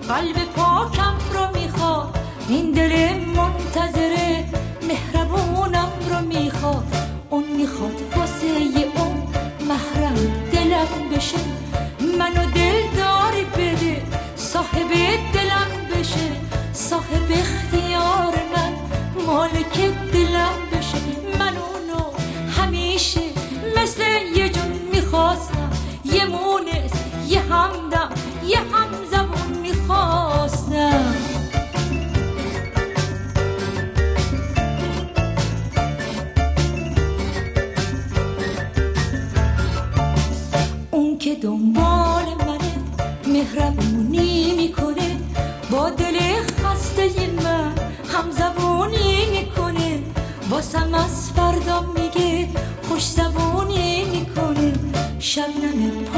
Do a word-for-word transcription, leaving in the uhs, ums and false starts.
قلب پاکم رو میخواد، این دل منتظر مهربونم رو میخواد. اون میخواد واسه اون محرم دلم بشه، منو دلداری بده صاحب دلم بشه، صاحب اختیار من مالک دلم بشه. من اونو همیشه مثل یه جون میخواستم، یه مونس یه همدم یه همزبون میخواستم. اون که دنبال منه مهربونی میکنه، با دل خسته من همزبونی میکنه، واسم از فردا میگه خوش زبونی میکنه. شبنم